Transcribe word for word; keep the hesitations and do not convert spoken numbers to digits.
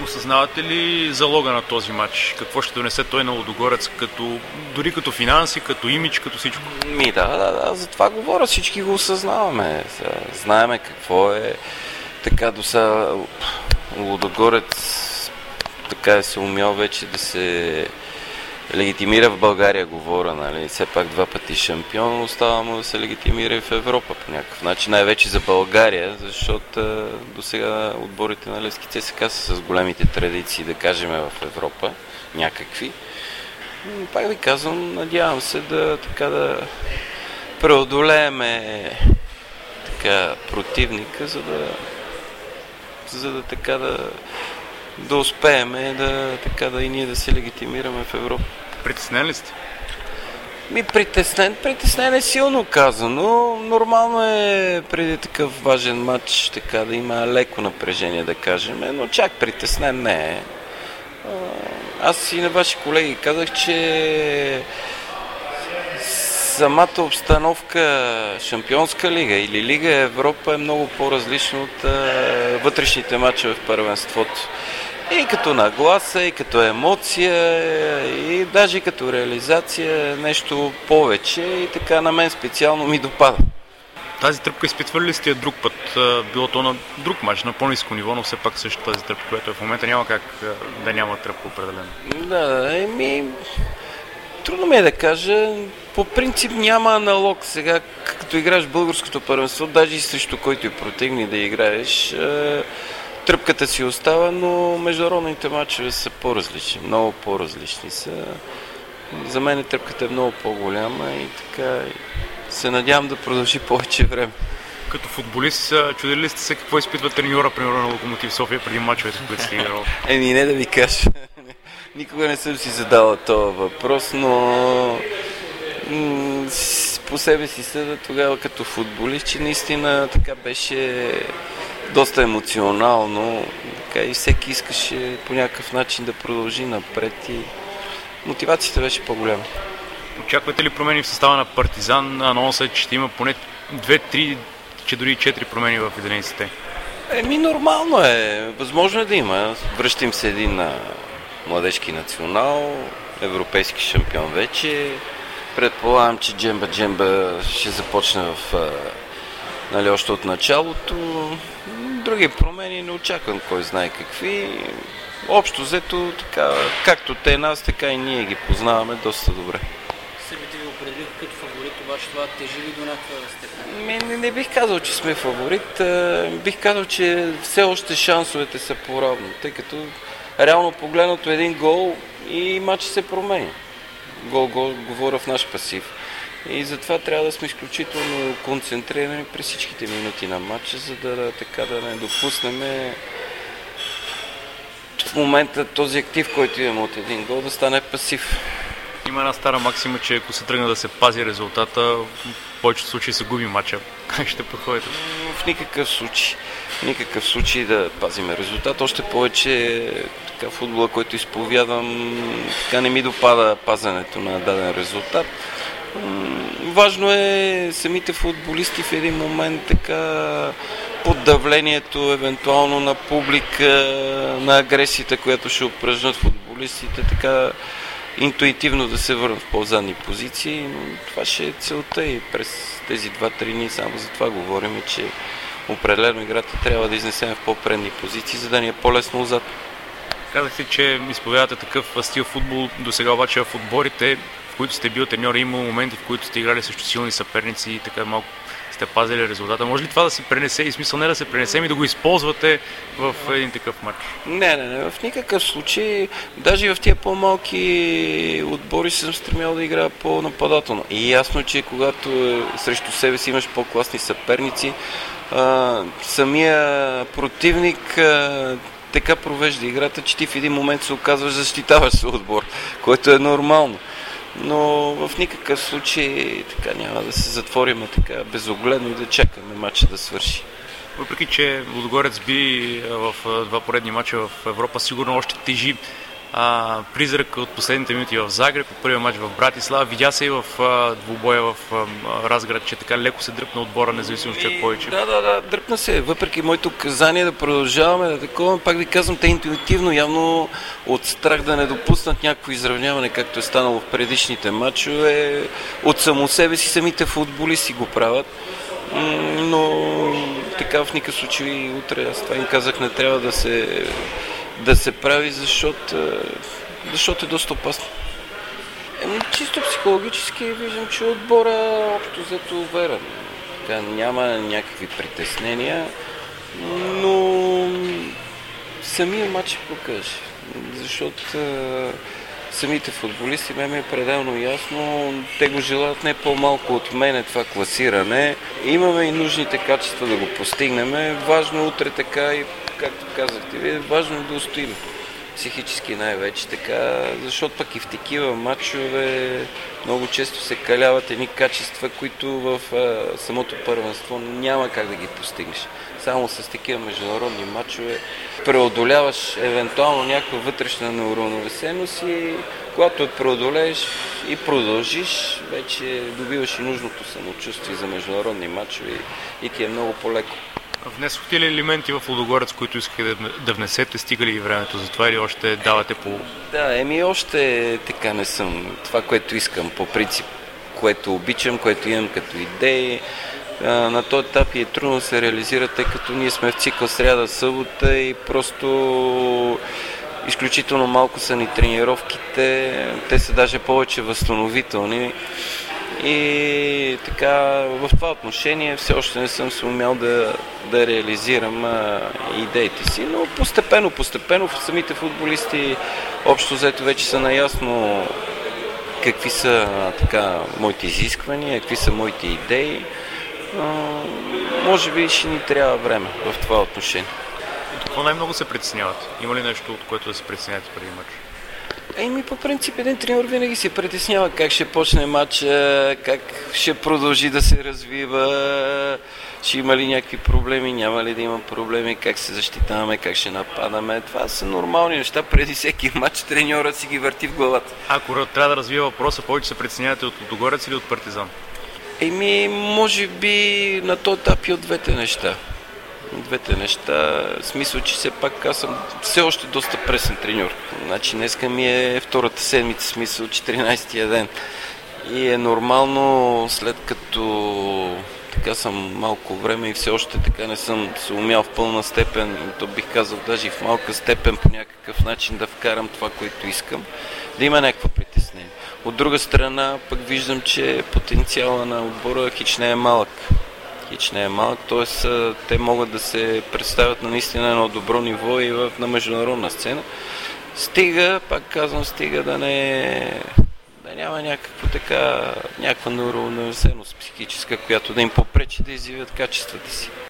Осъзнавате ли залога на този матч? Какво ще донесе той на Лудогорец, като, дори като финанси, като имидж, като всичко? Ми да, да, да, за това говоря, всички го осъзнаваме. Знаеме какво е. Така до сега Лудогорец така е се умял вече да се легитимира в България, говоря, нали, все пак два пъти шампион, остава му да се легитимира и в Европа по някакъв начин, най-вече за България, защото до сега отборите на Левски ЦСКА са с големите традиции, да кажем, в Европа, някакви. Пак ви казвам, надявам се да така да преодолееме така противника, за да за да така да да успеем да, така да и ние да се легитимираме в Европа. Притеснен ли сте? Ми притеснен, притеснен е силно казано. Нормално е преди такъв важен матч така да има леко напрежение, да кажем, но чак притеснен не е. Аз и на ваши колеги казах, че самата обстановка Шампионска лига или Лига Европа е много по-различна от а, вътрешните матчове в първенството. И като нагласа, и като емоция, и даже като реализация нещо повече и така на мен специално ми допада. Тази тръпка изпитвали ли сте я друг път? Било то на друг матч, на по-ниско ниво, но все пак също тази тръпка, която е в момента, няма как да няма тръпка определено. Да, еми... Трудно ми е да кажа. По принцип няма аналог сега, като играеш в българското първенство, даже и срещу който и противник да играеш, тръпката си остава, но международните матчове са по-различни, много по-различни са. За мен тръпката е много по-голяма и така се надявам да продължи повече време. Като футболист, чудили ли сте се какво изпитва треньора, примерно на Локомотив София преди мачовете, които сте играли? Еми не да ви кажа. Никога не съм си задала този въпрос, но по себе си съда тогава като футболист, че наистина така беше доста емоционално, така и всеки искаше по някакъв начин да продължи напред и мотивацията беше по-голяма. Очаквате ли промени в състава на Партизан? Анонсът е, че ще има поне две-три, че дори четири промени в единиците. Еми нормално е, възможно е да има. Връщам се един на младежки национал, европейски шампион вече. Предполагам, че Джемба Джемба ще започне в, нали, още от началото. Други промени не очаквам кой знае какви. Общо взето, така, както те нас, така и ние ги познаваме доста добре. Сърбите ви определиха като фаворит, обаче това тежи ли до някаква степен? Не, не, не бих казал, че сме фаворит. Бих казал, че все още шансовете са по-равни, тъй като реално погледнато един гол и матчът се променя. Гол-гол говоря в наш пасив. И затова трябва да сме изключително концентрирани през всичките минути на матча, за да, така, да не допуснем в момента този актив, който имаме от един гол, да стане пасив. Има една стара максима, че ако се тръгне да се пази резултата, в повечето случаи се губи матча. Как ще подходите? В никакъв случай. В никакъв случай да пазиме резултат. Още повече така, футбола, който изповядвам, така не ми допада пазането на даден резултат. Важно е самите футболисти в един момент така под давлението, евентуално на публика, на агресията, която ще упражнат футболистите, така интуитивно да се върнат в по-задни позиции, но това ще е целта и през тези два-три дни само за това говорим, че определено играта трябва да изнесем в по-предни позиции, за да ни е по-лесно отзад. Казахте, че изповядате такъв стил футбол, до сега обаче в отборите, в които сте бил треньор, има моменти, в които сте играли срещу силни съперници и така малко сте пазили резултата. Може ли това да се пренесе и смисъл не да се пренесе, и да го използвате в един такъв матч? Не, не, не, в никакъв случай. Даже в тия по-малки отбори съм стремял да играя по-нападателно. И ясно, че когато е, срещу себе си имаш по-класни съперници, а, самия противник а, така провежда играта, че ти в един момент се оказваш защитаваш се отбор, което е нормално. Но в никакъв случай така няма да се затворим така безогледно и да чакаме матча да свърши. Въпреки че Лудогорец би в два поредни матча в Европа, сигурно още тежи а, призрак от последните минути в Загреб, от първия матч в Братислава. Видя се и в а, двубоя в а, Разград, че така леко се дръпна отбора, независимо че повече. Да, да, да, дръпна се. Въпреки моето указание да продължаваме да такова, пак ви казвам, те интуитивно, явно от страх да не допуснат някакво изравняване, както е станало в предишните матчове, от само себе си самите футболисти го правят. Но така в никакъв случай утре, аз това им казах, не трябва да се, да се прави, защото, защото е доста опасно. Еми, чисто психологически виждам, че отбора общо взето уверен. Така, няма някакви притеснения, но самия матч ще покаже, защото самите футболисти, ме ми е пределно ясно, те го желаят не по-малко от мене това класиране. Имаме и нужните качества да го постигнем. Важно е утре така и, както казахте вие, важно е да устоим. Психически най-вече така, защото пък и в такива матчове много често се каляват едни качества, които в а, самото първенство няма как да ги постигнеш. Само с такива международни матчове преодоляваш евентуално някаква вътрешна неуравновесеност и когато я преодолееш и продължиш, вече добиваш и нужното самочувствие за международни матчове и ти е много по-леко. Внесохте ли елементи в Лудогорец, които искате да, да внесете? Стига ли и времето за това или още давате по... Да, еми още така не съм. Това, което искам по принцип, което обичам, което имам като идеи, на този етап е трудно да се реализира, тъй като ние сме в цикъл сряда-събота и просто изключително малко са ни тренировките, те са даже повече възстановителни. И така, в това отношение все още не съм се умял да, да реализирам а, идеите си, но постепенно, постепенно самите футболисти общо взето вече са наясно какви са така моите изисквания, какви са моите идеи. А, може би ще ни трябва време в това отношение. От какво най-много се притесняват? Има ли нещо, от което да се притеснявате преди матч? Еми, по принцип, един треньор винаги се притеснява как ще почне матча, как ще продължи да се развива, ще има ли някакви проблеми, няма ли да има проблеми, как се защитаваме, как ще нападаме. Това са нормални неща. Преди всеки матч треньорът си ги върти в главата. Ако трябва да развива въпроса, повече се притеснявате от Лудогорец или от Партизан? Еми, може би на този етап и от двете неща. Двете неща, в смисъл, че все пак аз съм все още доста пресен треньор. Значи днеска ми е втората седмица, смисъл четиринайсетия ден. И е нормално, след като така съм малко време и все още така не съм се умял в пълна степен, то бих казал даже и в малка степен по някакъв начин да вкарам това, което искам, да има някакво притеснение. От друга страна пък виждам, че потенциала на отбора хич не е малък. Хич не е малък, т.е. те могат да се представят на наистина едно добро ниво и в, на международна сцена. Стига, пак казвам, стига да не да няма някаква така, някаква неуравновесеност психическа, която да им попречи да изявят качествата си.